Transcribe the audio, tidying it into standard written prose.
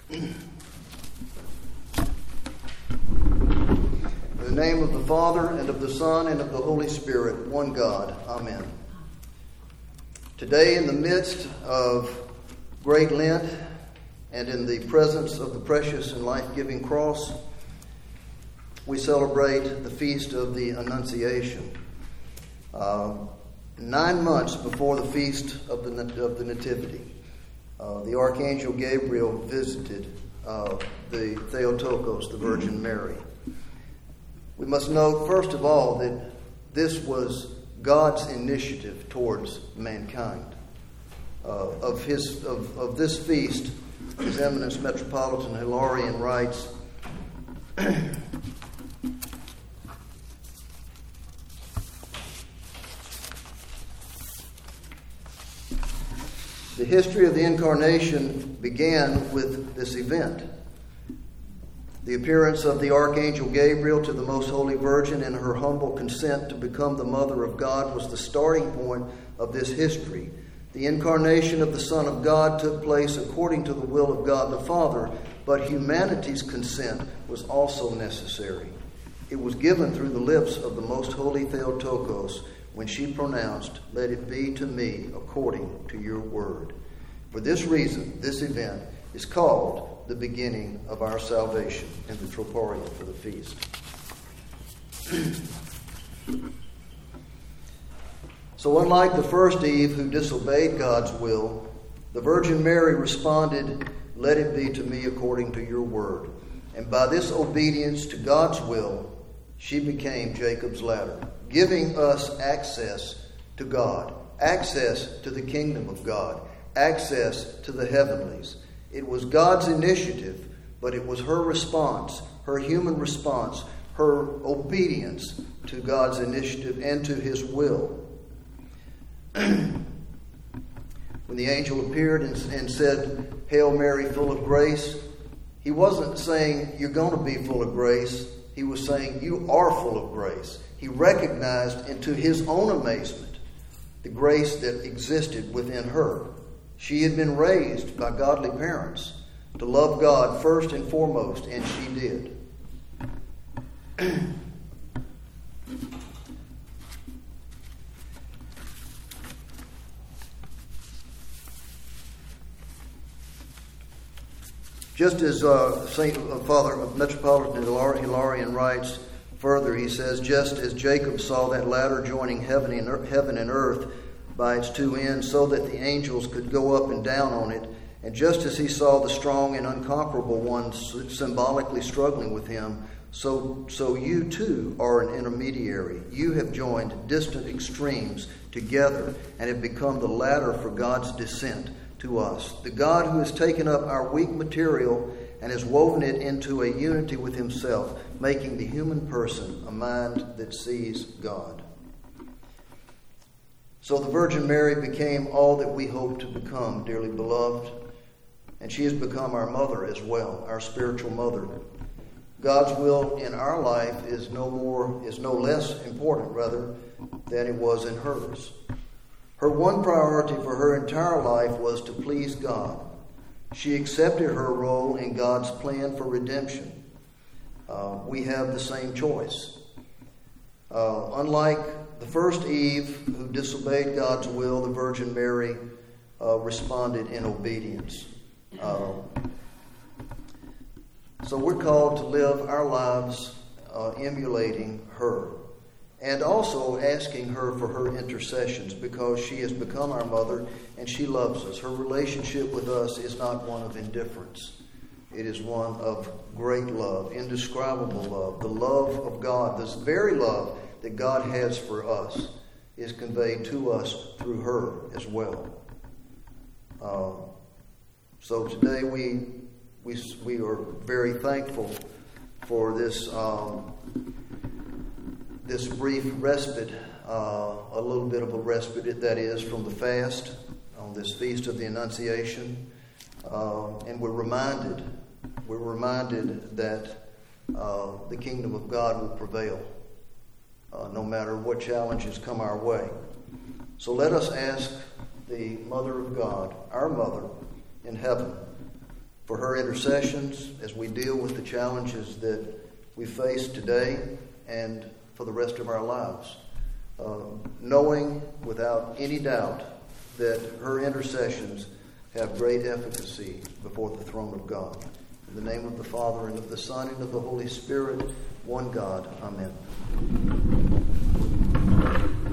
In the name of the Father, and of the Son, and of the Holy Spirit, one God. Amen. Today, in the midst of Great Lent, and in the presence of the precious and life-giving cross, we celebrate the feast of the Annunciation. 9 months before the feast of the Nativity, the Archangel Gabriel visited the Theotokos, the Virgin Mary. We must note, first of all, that this was God's initiative towards mankind. Of this feast, His Eminence Metropolitan Hilarion writes, the history of the Incarnation began with this event. The appearance of the Archangel Gabriel to the Most Holy Virgin and her humble consent to become the Mother of God was the starting point of this history. The incarnation of the Son of God took place according to the will of God the Father, but humanity's consent was also necessary. It was given through the lips of the Most Holy Theotokos when she pronounced, "Let it be to me according to your word." For this reason, this event is called the beginning of our salvation in the Troparion for the feast. So unlike the first Eve who disobeyed God's will, the Virgin Mary responded, "Let it be to me according to your word." And by this obedience to God's will, she became Jacob's ladder, giving us access to God, access to the kingdom of God, access to the heavenlies. It was God's initiative, but it was her response, her human response, her obedience to God's initiative and to His will. When the angel appeared and said, "Hail Mary, full of grace," he wasn't saying, "You're going to be full of grace." He was saying, "You are full of grace." He recognized, and to his own amazement, the grace that existed within her. She had been raised by godly parents to love God first and foremost, and she did. Just as Father Metropolitan Hilarion writes further, he says, just as Jacob saw that ladder joining heaven and earth by its two ends so that the angels could go up and down on it, and just as he saw the strong and unconquerable one symbolically struggling with him, so you too are an intermediary. You have joined distant extremes together and have become the ladder for God's descent to us. The God who has taken up our weak material and has woven it into a unity with Himself, making the human person a mind that sees God. So the Virgin Mary became all that we hope to become, dearly beloved, and she has become our mother as well, our spiritual mother. God's will in our life is no less important, than it was in hers. Her one priority for her entire life was to please God. She accepted her role in God's plan for redemption. We have the same choice. Unlike the first Eve who disobeyed God's will, the Virgin Mary responded in obedience. So we're called to live our lives emulating her, and also asking her for her intercessions, because she has become our mother and she loves us. Her relationship with us is not one of indifference. It is one of great love, indescribable love. The love of God, this very love that God has for us, is conveyed to us through her as well. So today we are very thankful for this brief respite, a little bit of a respite that is, from the fast on this feast of the Annunciation, and we're reminded that the kingdom of God will prevail, no matter what challenges come our way. So let us ask the Mother of God, our Mother in heaven, for her intercessions as we deal with the challenges that we face today and for the rest of our lives. Knowing without any doubt that her intercessions have great efficacy before the throne of God. In the name of the Father, and of the Son, and of the Holy Spirit, one God. Amen.